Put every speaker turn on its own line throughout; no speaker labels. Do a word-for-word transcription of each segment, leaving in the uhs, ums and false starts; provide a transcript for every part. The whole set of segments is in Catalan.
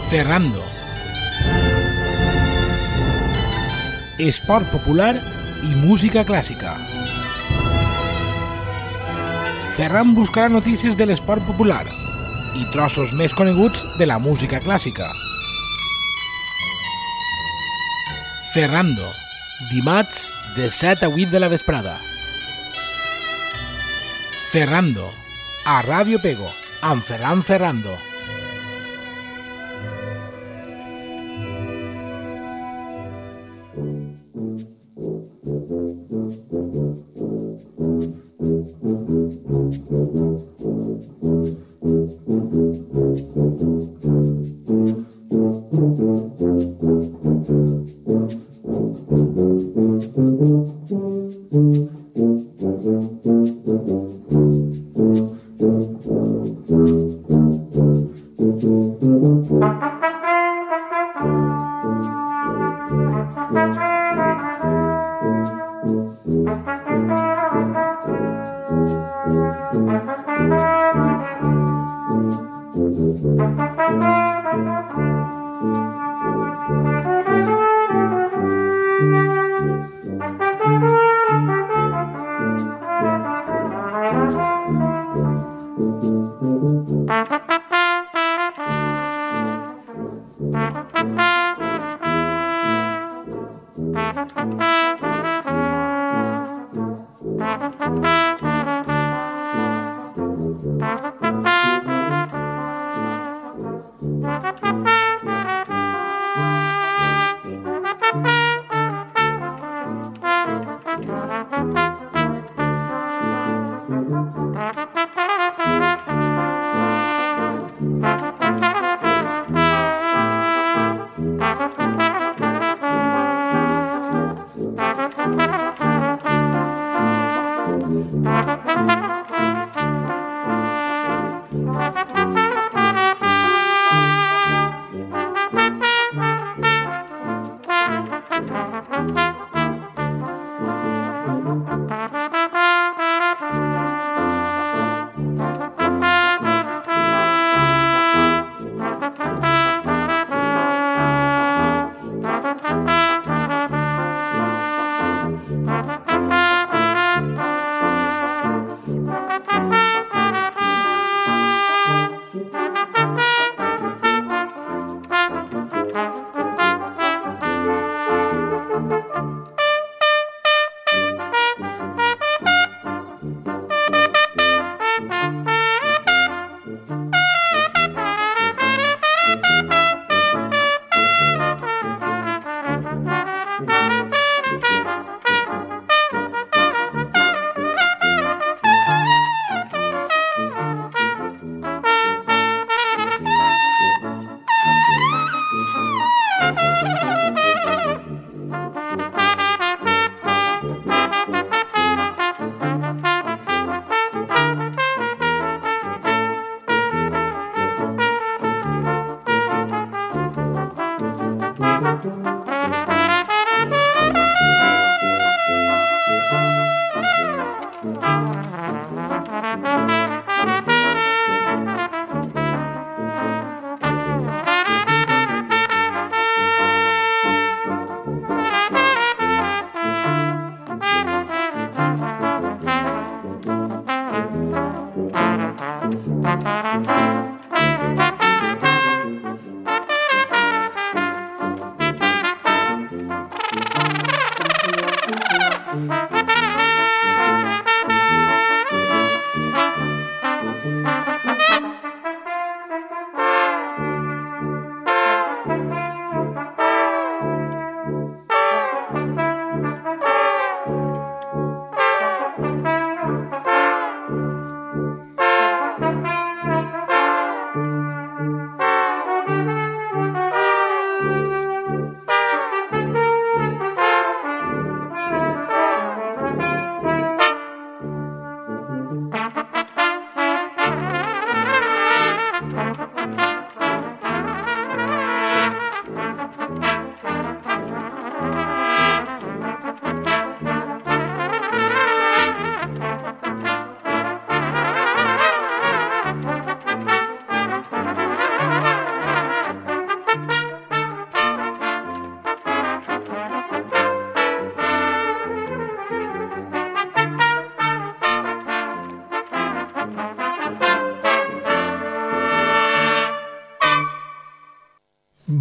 Ferrando. Esport popular i música clàssica. Ferran buscarà notícies de l'esport popular i trossos més coneguts de la música clàssica. Ferrando, dimarts de set a vuit de la vesprada. Ferrando, a Ràdio Pego, amb Ferran Ferrando.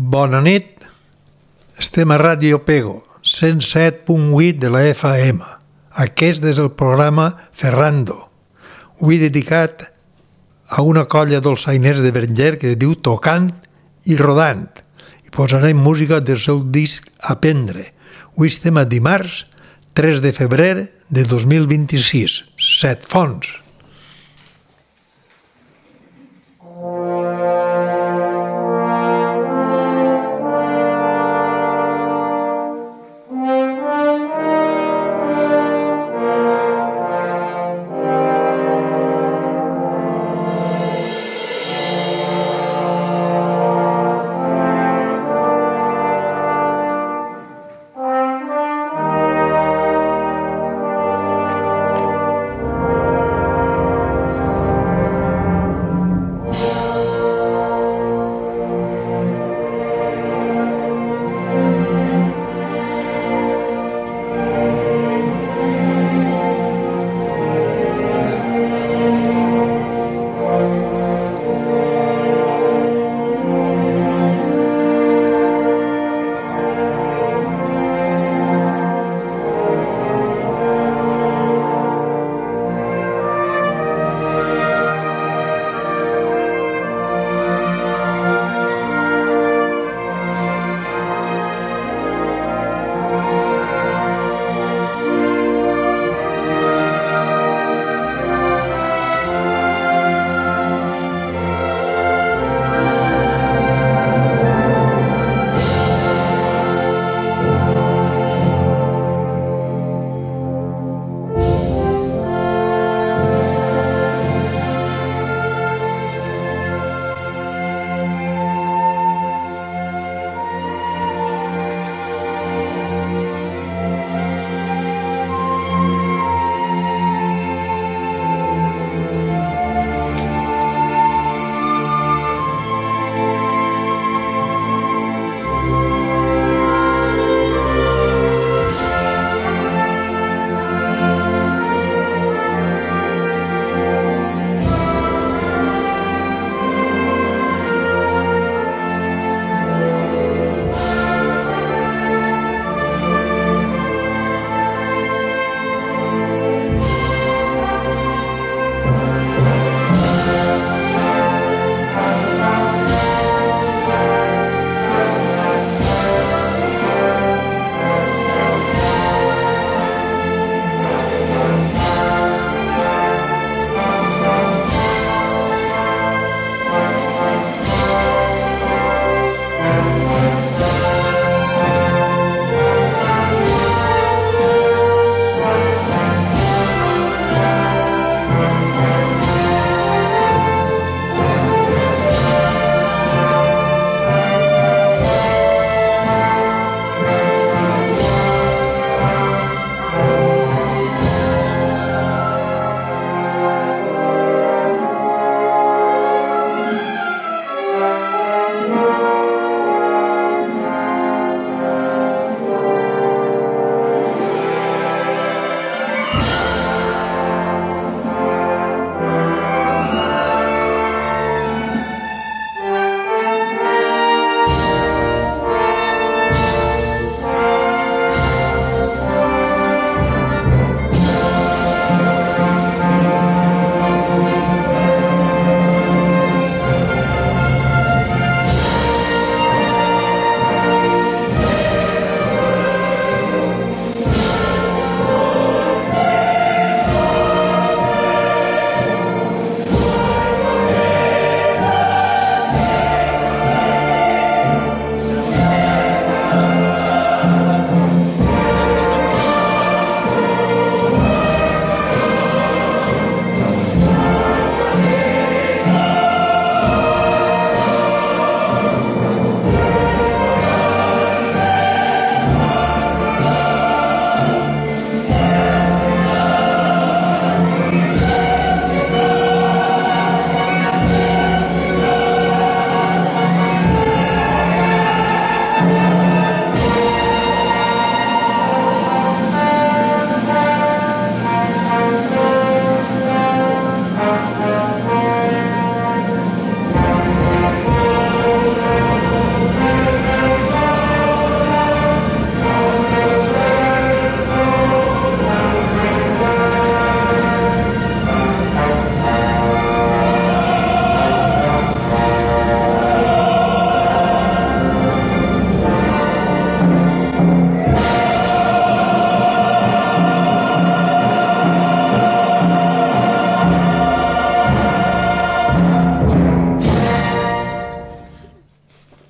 Bona nit, estem a Ràdio Pego, cent set punt vuit de la F M. Aquest és el programa Ferrando, avui dedicat a una colla dolçainers de Berenguer que es diu Tocant i Rodant, i posarem música del seu disc Aprendre. Avui estem a dimarts, tres de febrer de dos mil vint-i-sis, Set Fonts.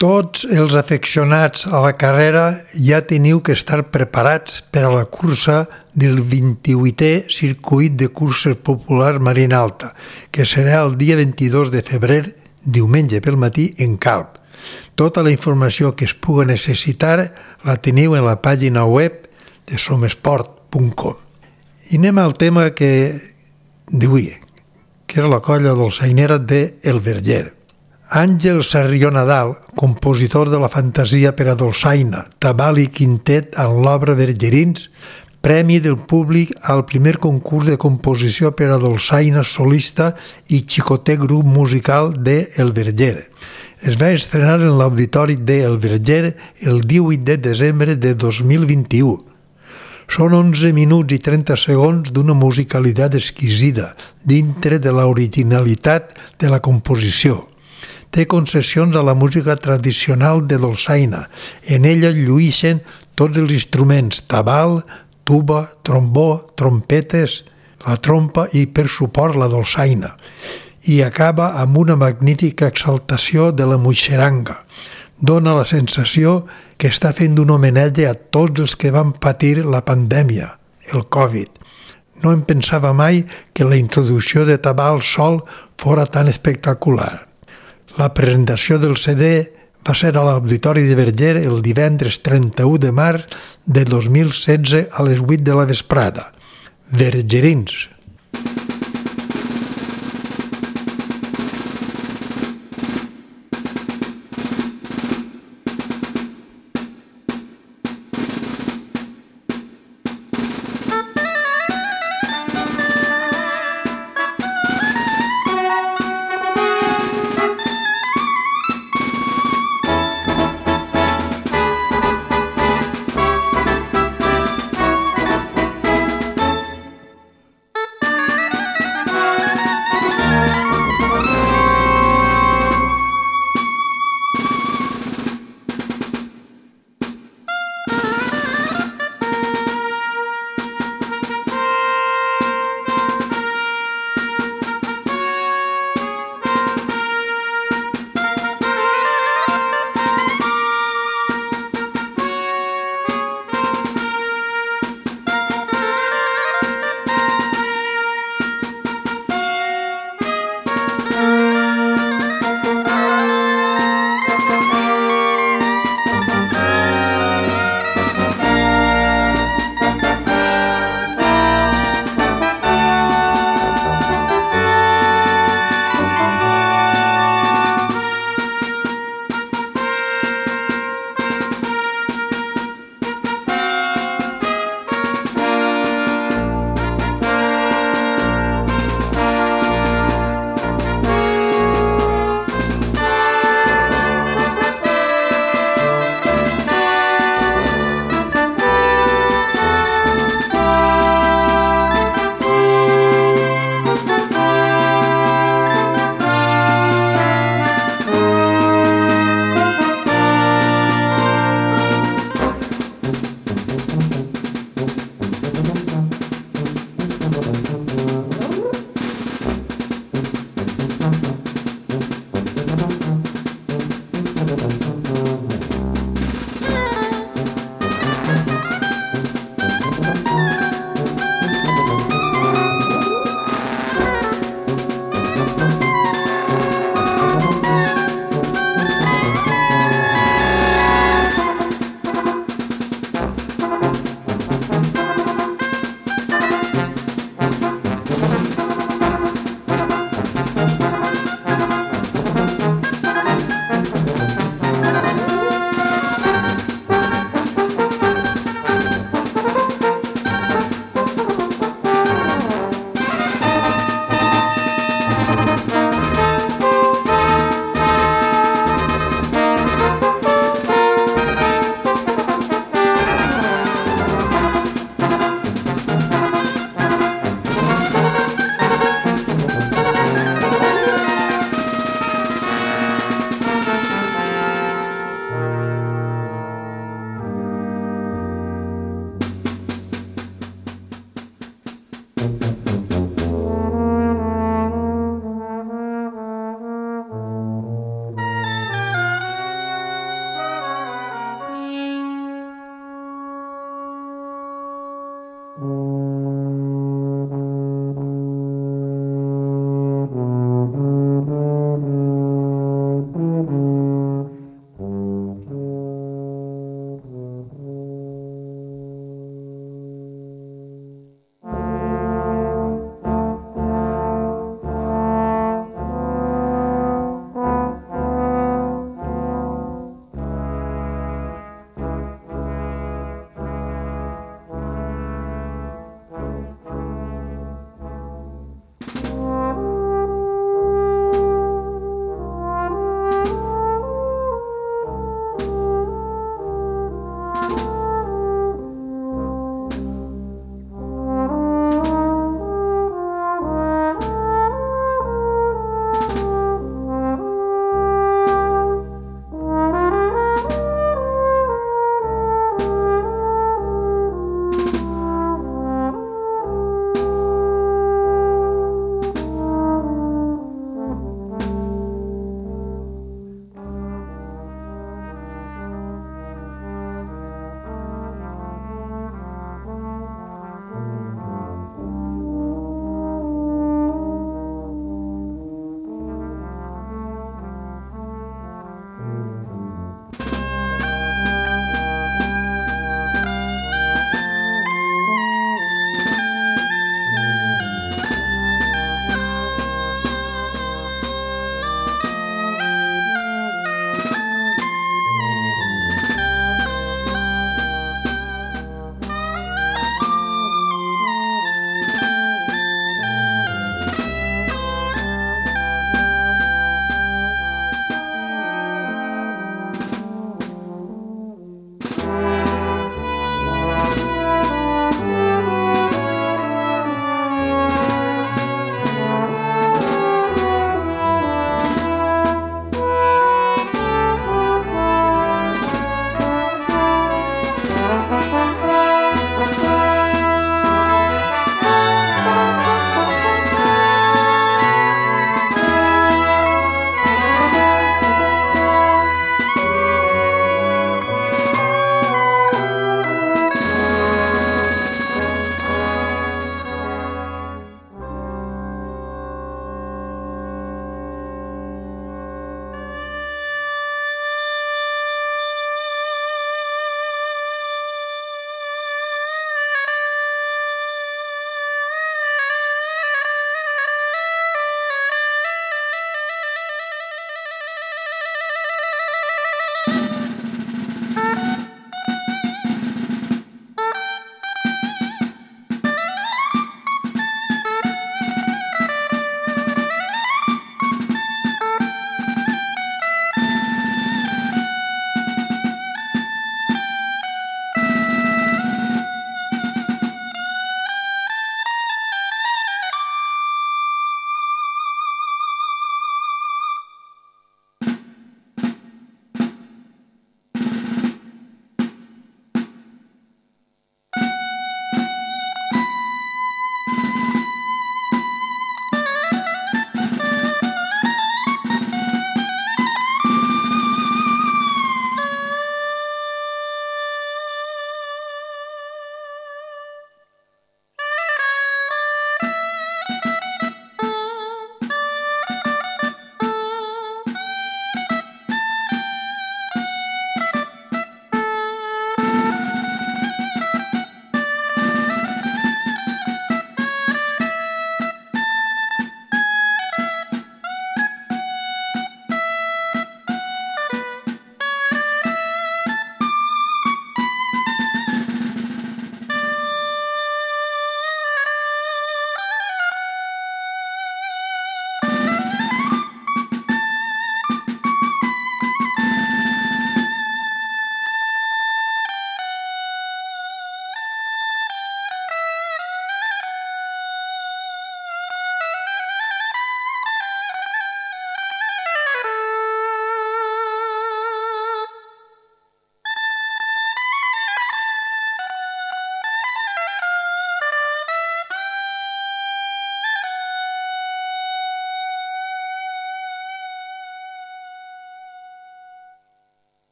Tots els afeccionats a la carrera ja teniu que estar preparats per a la cursa del vint-i-vuitè Circuit de Curses Popular Marina Alta, que serà el dia vint-i-dos de febrer, diumenge pel matí, en Calp. Tota la informació que es pugui necessitar la teniu en la pàgina web de somesport punt com. I anem al tema que d'avui, que era la colla dolçainera de El Verger. Àngel Sarrió Nadal, compositor de la fantasia per a dolçaina, tabal i quintet en l'obra Vergerins, premi del públic al primer concurs de composició per a dolçaina solista i xicotè grup musical de El Verger. Es va estrenar en l'auditori de El Verger el divuit de desembre de dos mil vint-i-u. Són onze minuts i trenta segons d'una musicalitat exquisida dintre de l'originalitat de la composició. Té concessions a la música tradicional de dolçaina. En ella lluïxen tots els instruments, tabal, tuba, trombó, trompetes, la trompa i per suport la dolçaina. I acaba amb una magnífica exaltació de la muixeranga. Dóna la sensació que està fent un homenatge a tots els que van patir la pandèmia, el Covid. No em pensava mai que la introducció de tabal sol fora tan espectacular. La presentació del C D va ser a l'Auditori de Verger el divendres trenta-u de març de dos mil setze a les vuit de la vesprada. Vergerins.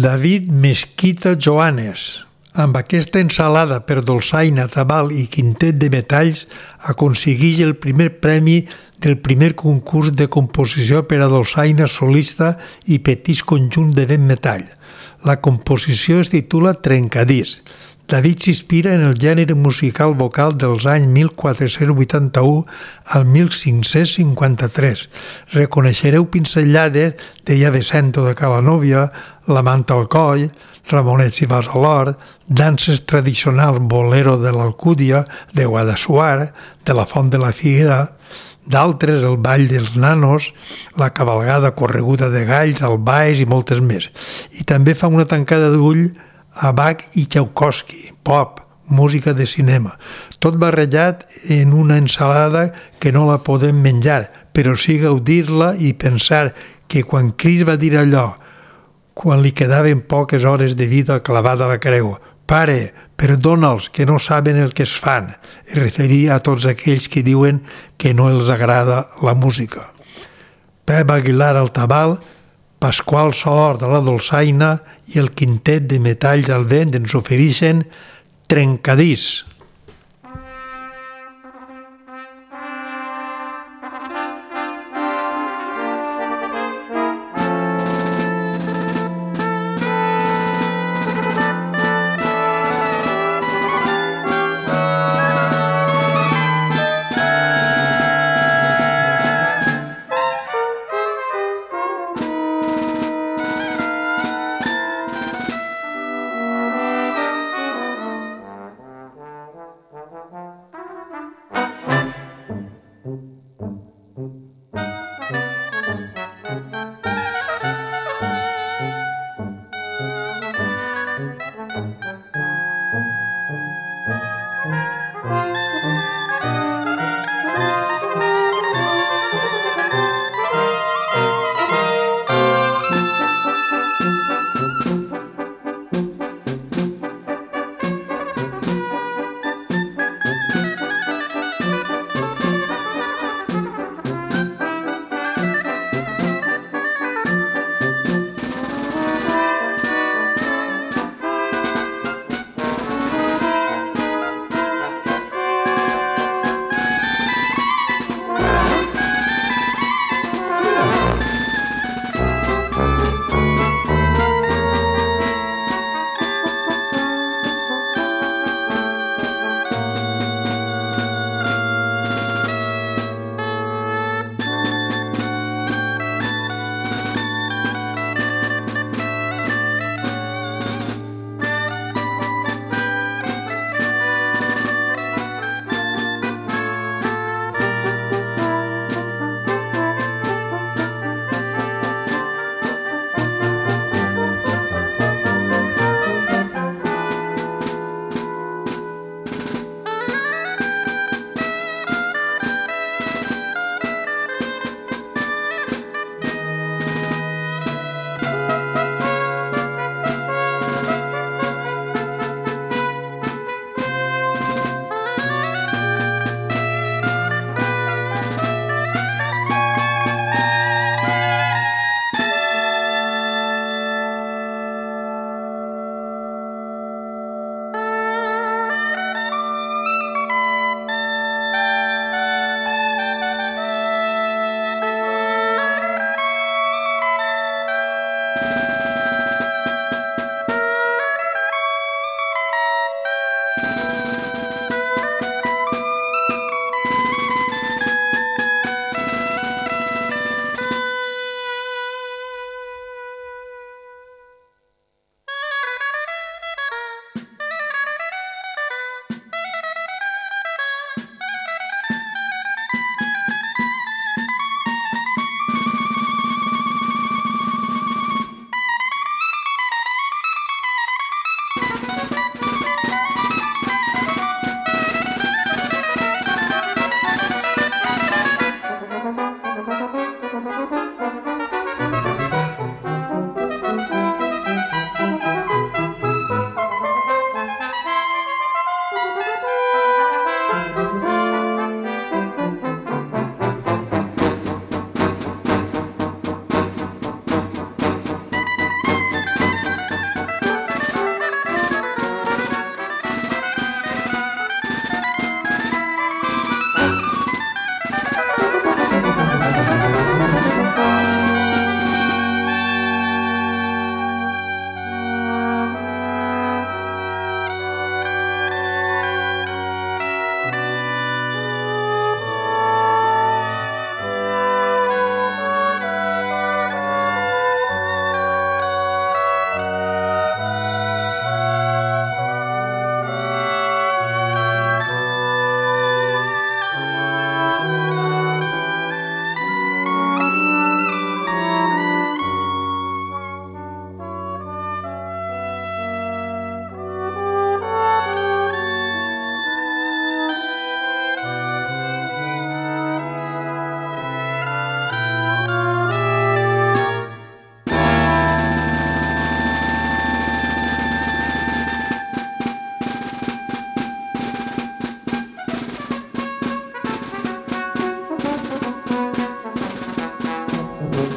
David Mesquita Joanes. Amb aquesta ensalada per dolçaina, tabal i quintet de metalls aconsegueix el primer premi del primer concurs de composició per a dolçaina solista i petits conjunts de vent metall. La composició es titula Trencadís. David s'inspira en el gènere musical vocal dels anys mil quatre-cents vuitanta-u al mil cinc-cents cinquanta-tres. Reconeixereu pinzellades de Ja Vicento de Calanòvia, La manta al coll, Ramonets i vas a l'hort, danses tradicionals bolero de l'Alcúdia, de Guadassuar, de la Font de la Figuera, d'altres el ball dels nanos, la cavalgada correguda de galls, el baix i moltes més. I també fa una tancada d'ull a Bach i Tchaikovsky, pop, música de cinema. Tot barrejat en una ensalada que no la podem menjar, però sí gaudir-la i pensar que quan Crist va dir allò, quan li quedaven poques hores de vida clavada a la creu, «Pare, perdona'ls que no saben el que es fan», es referia a tots aquells que diuen que no els agrada la música. Pep Aguilar al tabal, Pasqual Soler de la dolçaina i el quintet de metalls al vent ens ofereixen Trencadís.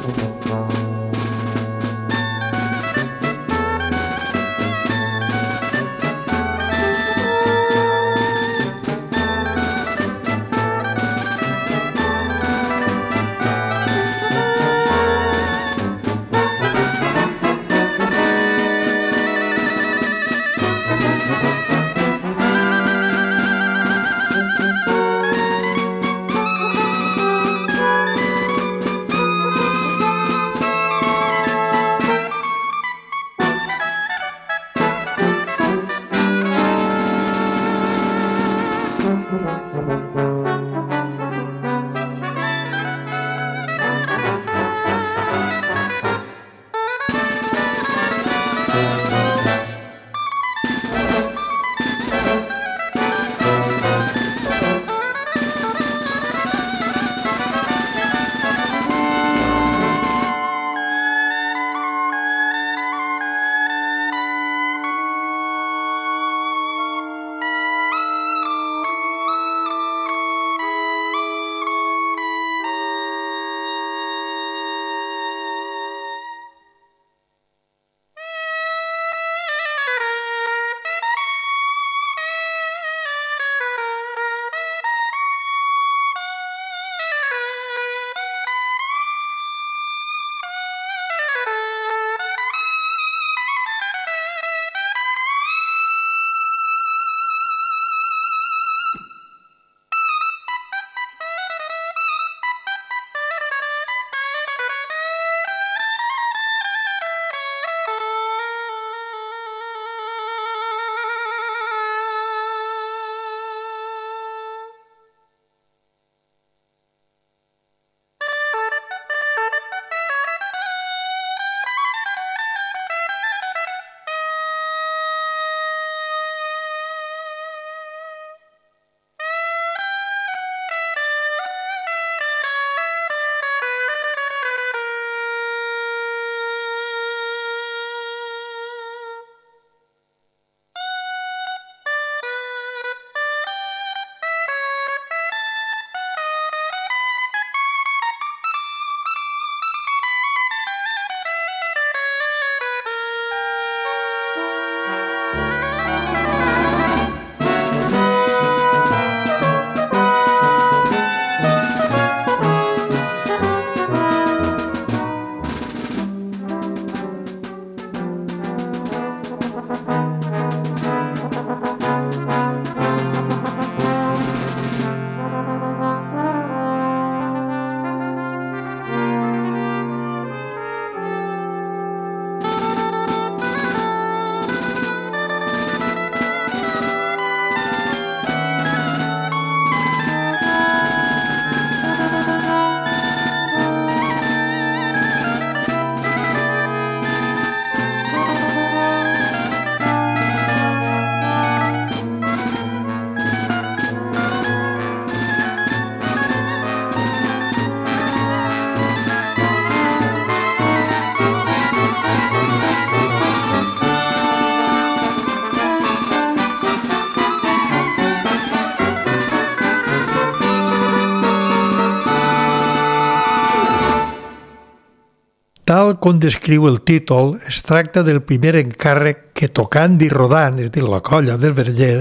Tal com descriu el títol, es tracta del primer encàrrec que tocant i rodant, és a dir, la colla del Verger,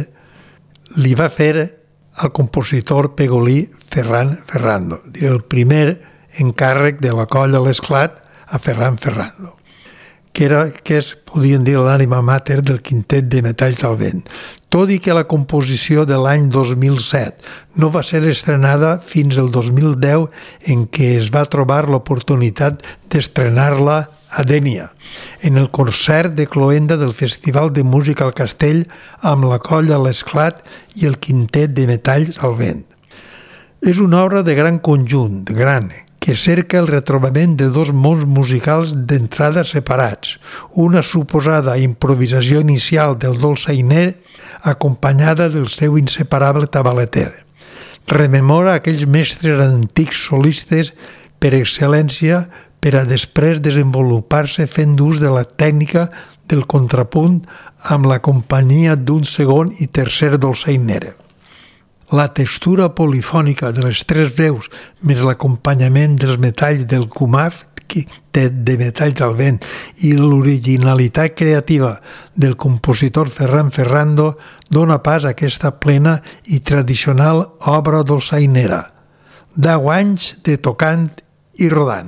li va fer al compositor pegolí Ferran Ferrando, el primer encàrrec de la colla L'Esclat a Ferran Ferrando, que, era, que és, podríem dir, l'ànima mater del quintet de Metalls al Vent, tot i que la composició de l'any dos mil set no va ser estrenada fins al dos mil deu, en què es va trobar l'oportunitat d'estrenar-la a Dénia, en el concert de cloenda del Festival de Música al Castell amb la colla L'Esclat i el quintet de Metalls al Vent. És una obra de gran conjunt, de gran, que cerca el retrobament de dos mons musicals d'entrada separats, una suposada improvisació inicial del dolçainer acompanyada del seu inseparable tabaleter. Rememora aquells mestres antics solistes per excel·lència per a després desenvolupar-se fent ús de la tècnica del contrapunt amb la companyia d'un segon i tercer dolçainer. La textura polifònica de les tres veus més l'acompanyament dels metalls del cumaf de metalls al vent i l'originalitat creativa del compositor Ferran Ferrando dona pas a aquesta plena i tradicional obra dolçainera. Deu anys de tocant i rodant.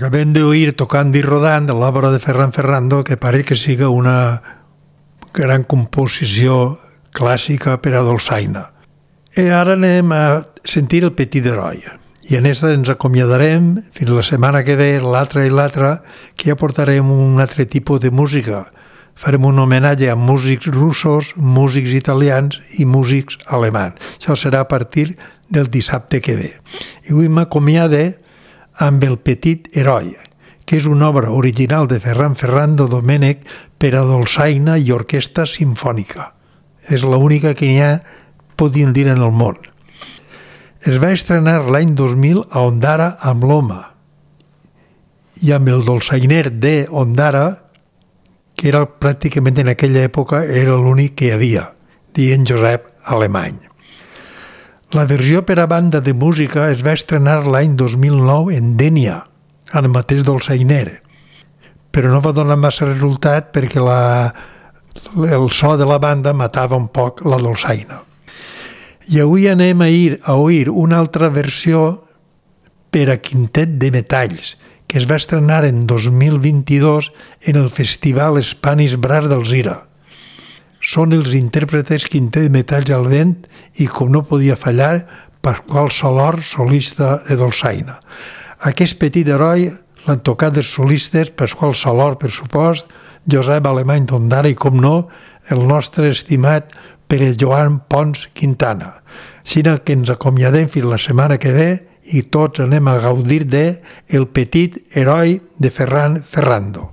acabem d'oir Tocant i rodant de l'obra de Ferran Ferrando, que pare que siga una gran composició clàssica per a dolçaina. I ara anem a sentir el Petit heroi. I en aquesta ens acomiadarem fins la setmana que ve, l'altra i l'altra, que ja portarem un altre tipus de música. Farem un homenatge a músics russos, músics italians i músics alemans. Això serà a partir del dissabte que ve. I avui m'acomiade amb el Petit heroi, que és una obra original de Ferran Ferrando Domènech per a dolçaina i orquestra simfònica. És l'única que n'hi ha, podien dir, en el món. Es va estrenar l'any dos mil a Ondara amb l'Oma i amb el dolçainer de Ondara, que era pràcticament en aquella època era l'únic que hi havia, dient Josep Alemany. La versió per a banda de música es va estrenar l'any dos mil nou en Dénia, en el mateix dolçainer, però no va donar massa resultat perquè la, el so de la banda matava un poc la dolçaina. I avui anem a ir a oir una altra versió per a quintet de metalls, que es va estrenar en dos mil vint-i-dos en el Festival Spanish Brass d'Alzira. Són els intèrpretes Quintet de Metalls al Vent i, com no podia fallar, Pasqual Solor, solista de dolçaina. Aquest Petit heroi l'han tocat els solistes Pasqual Solor, per supost, Josep Alemany d'Ondara i, com no, el nostre estimat Pere Joan Pons Quintana. Així que ens acomiadem fins la setmana que ve i tots anem a gaudir de El Petit heroi de Ferran Ferrando.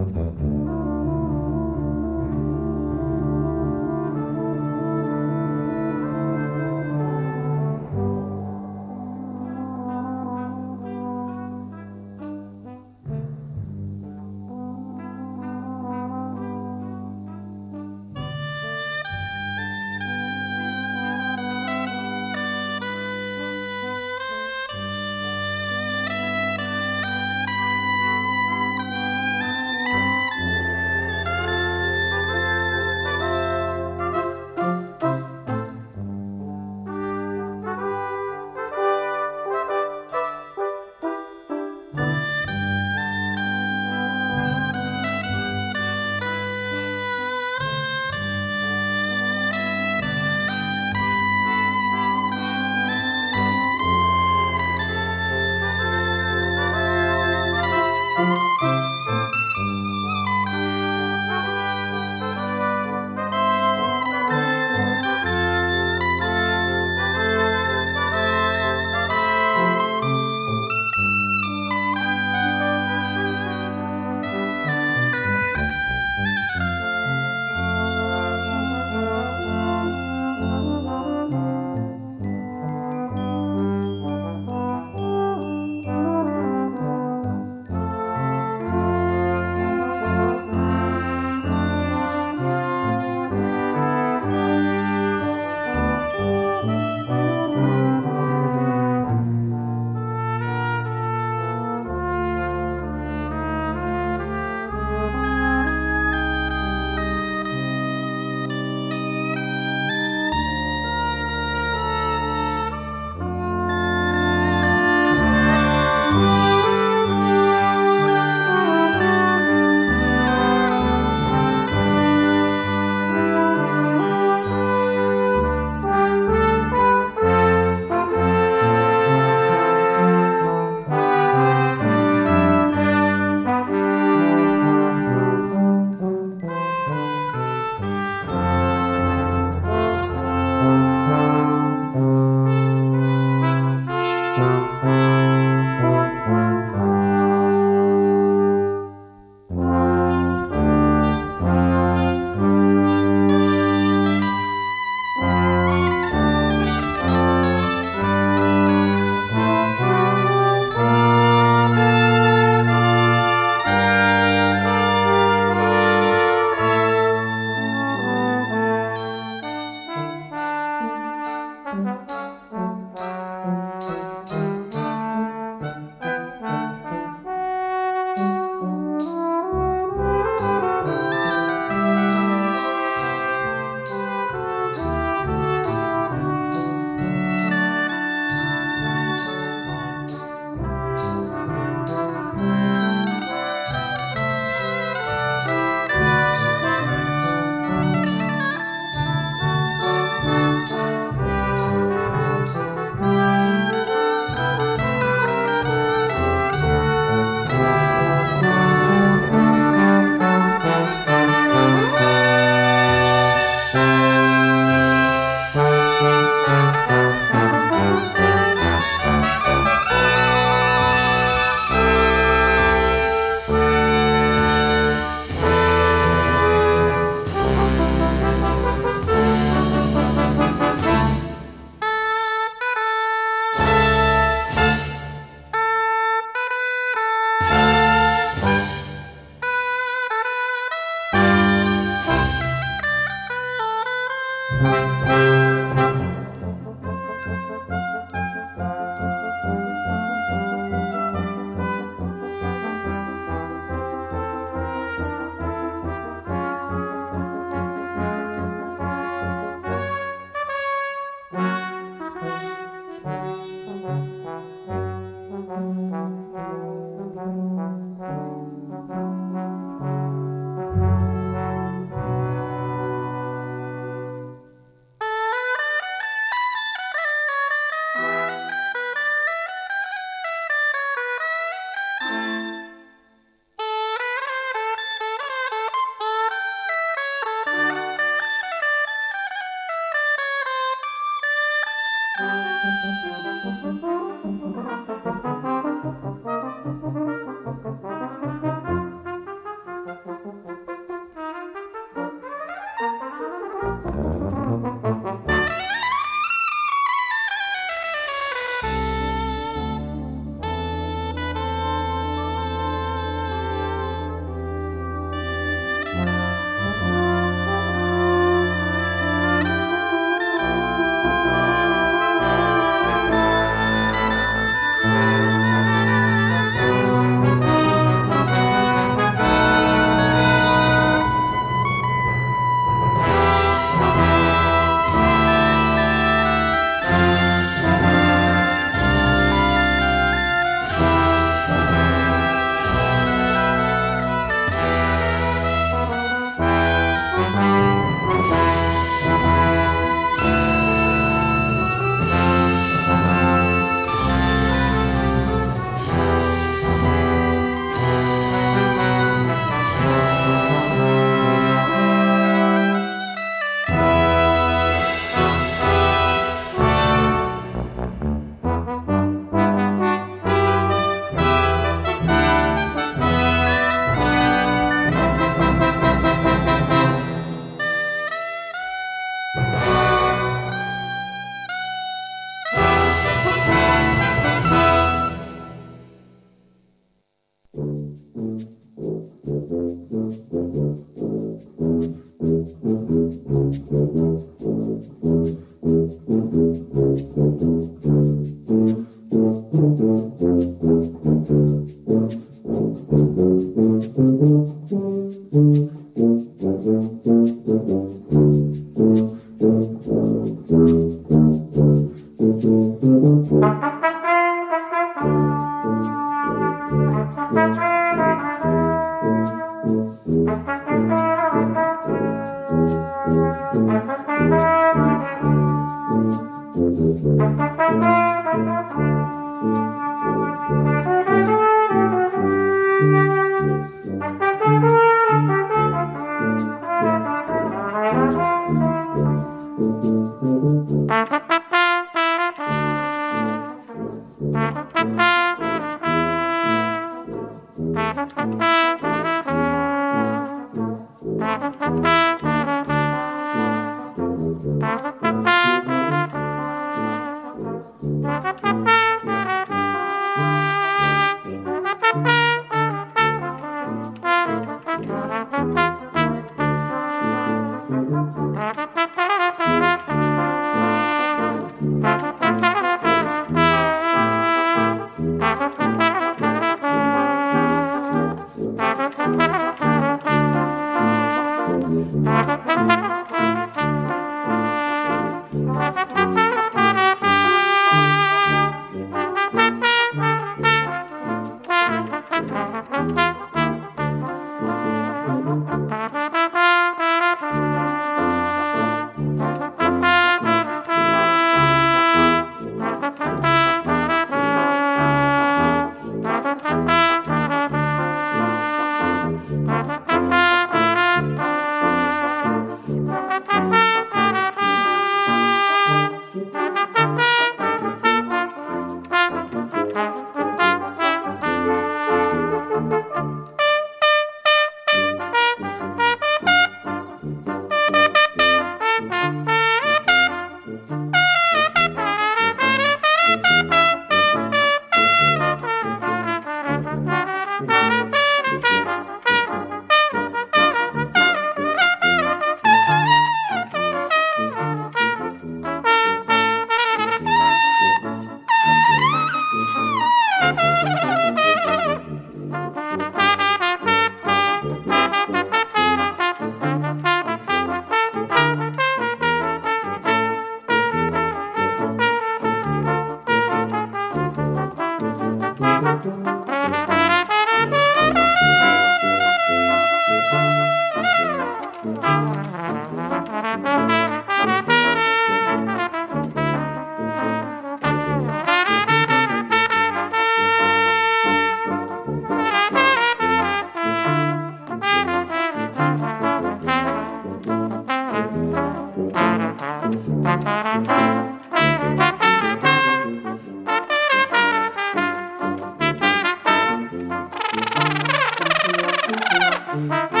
Thank you.